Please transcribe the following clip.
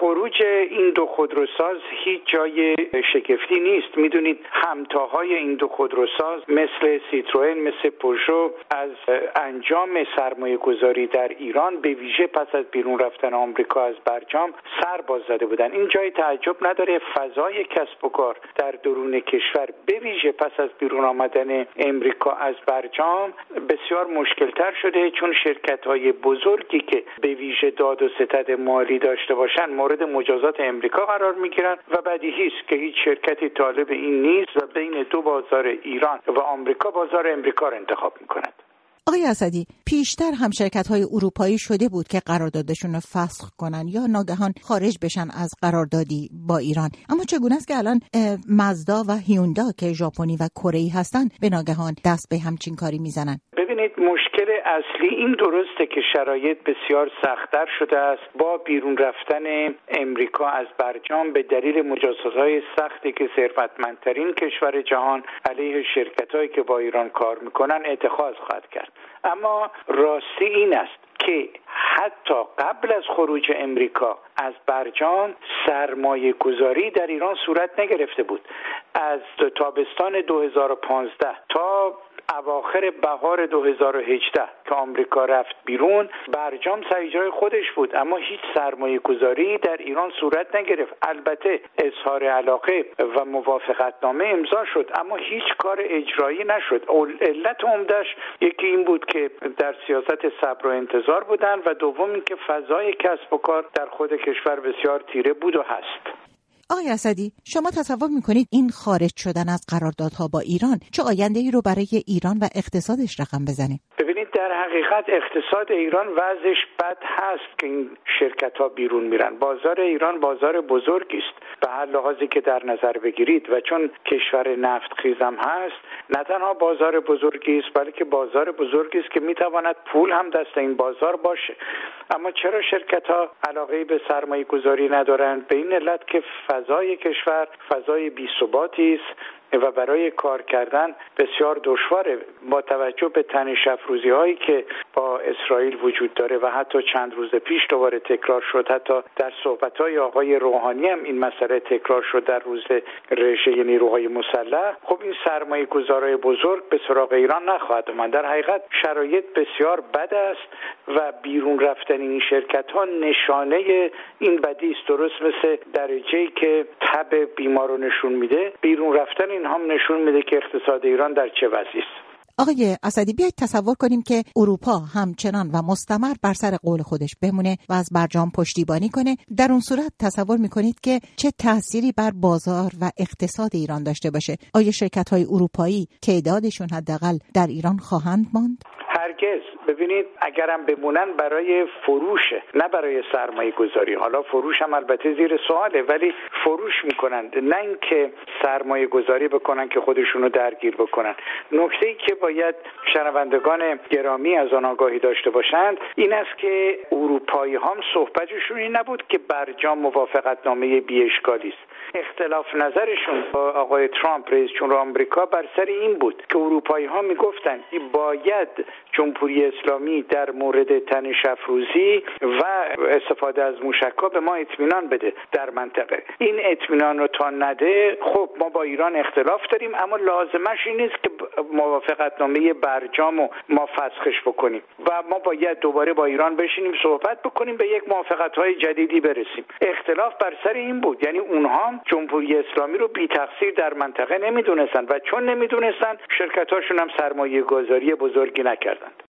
خروج این دو خودروساز هیچ جای شگفتی نیست. میدونید همتاهای این دو خودروساز مثل سیتروئن، مثل پژو از انجام سرمایه گذاری در ایران به ویژه پس از بیرون رفتن آمریکا از برجام سر باز زده بودن. این جای تعجب نداره. فضای کسب و کار در درون کشور به ویژه پس از بیرون آمدن امریکا از برجام بسیار مشکل‌تر شده، چون شرکت‌های بزرگی که به ویژه داد و ستد مالی داشته باشن مورد مجازات امریکا قرار میگیرن و بدیهی است که هیچ شرکتی طالب این نیست و بین دو بازار ایران و آمریکا بازار امریکا را انتخاب می‌کند. آقای اسدی، پیشتر هم شرکت‌های اروپایی شده بود که قراردادشون رو فسخ کنن یا ناگهان خارج بشن از قراردادی با ایران، اما چگونه است که الان مازدا و هیوندا که ژاپنی و کره‌ای هستن به ناگهان دست به همچین کاری میزنن؟ ببینید، مشکل اصلی این درسته که شرایط بسیار سخت‌تر شده است با بیرون رفتن امریکا از برجام به دلیل مجازات‌های سختی که ثروتمندترین کشور جهان علیه شرکت‌هایی که با ایران کار می‌کنن اتخاذ خواهد کرد. اما راستی این است که حتی قبل از خروج امریکا از برجام سرمایه گذاری در ایران صورت نگرفته بود. از تابستان 2015 تا اواخر بهار 2018 که آمریکا رفت بیرون، برجام سر اجرای خودش بود، اما هیچ سرمایه گذاری در ایران صورت نگرفت. البته اظهار علاقه و موافقتنامه امضا شد، اما هیچ کار اجرایی نشد. علت عمده‌اش یکی این بود که در سیاست صبر و انتظار بودن و دوم این که فضای کسب و کار در خود کشور بسیار تیره بود و هست. آقای اسدی، شما تصور میکنید این خارج شدن از قراردادها با ایران چه آینده‌ای رو برای ایران و اقتصادش رقم بزنه؟ ببینید، در حقیقت اقتصاد ایران وضعش بد هست که این شرکت‌ها بیرون میرن. بازار ایران بازار بزرگی است به هر لحاظی که در نظر بگیرید و چون کشور نفت خیزم هست، نه تنها بازار بزرگی است بلکه بازار بزرگی است که میتواند پول هم دست این بازار باشه. اما چرا شرکت‌ها علاقه به سرمایه گذاری ندارند؟ به این علت که فضای کشور فضای بی‌ثباتی است و برای کار کردن بسیار دشواره. با توجه به تنش افروزی هایی که با اسرائیل وجود داره و حتی چند روز پیش دوباره تکرار شد، حتی در صحبت های آقای روحانی هم این مسئله تکرار شد در روز رژه نیروهای مسلح، خب این سرمایه گذارای بزرگ به سراغ ایران نخواهد اومد. در حقیقت شرایط بسیار بد است و بیرون رفتن این شرکت ها نشانه این بدی است. درست مثل درجه‌ای که تب بیمار رو نشون میده، بیرون رفتن این هم نشون میده که اقتصاد ایران در چه وضعی است. آقای اسدی، بیایید تصور کنیم که اروپا همچنان و مستمر بر سر قول خودش بمونه و از برجام پشتیبانی کنه. در اون صورت تصور میکنید که چه تأثیری بر بازار و اقتصاد ایران داشته باشه؟ آیا شرکت‌های اروپایی تعدادشون حداقل در ایران خواهند ماند؟ هرگز. ببینید، اگرم بمونن برای فروشه، نه برای سرمایه گذاری. حالا فروش هم البته زیر سواله، ولی فروش میکنند، نه اینکه سرمایه گذاری بکنن که خودشونو درگیر بکنن. نکته‌ای که باید شنوندگان گرامی از آن آگاهی داشته باشند این است که اروپایی هم صحبتشون این نبود که برجام موافقتنامه بی اشکالی است. اختلاف نظرشون با آقای ترامپ رئیس جمهور آمریکا بر سر این بود که اروپایی ها میگفتن باید جمهوری اسلامی در مورد تنش افروزی و استفاده از موشک‌ها به ما اطمینان بده در منطقه. این اطمینان رو تا نده، خب ما با ایران اختلاف داریم، اما لازمش این نیست که موافقتنامه برجام رو ما فسخش بکنیم و ما باید دوباره با ایران بشینیم صحبت بکنیم به یک موافقت‌های جدیدی برسیم. اختلاف بر سر این بود، یعنی اونها جمهوری اسلامی رو بی تقصیر در منطقه نمیدونستن و چون نمیدونستن شرکتاشون هم سرمایه گذاری بزرگی نکردند.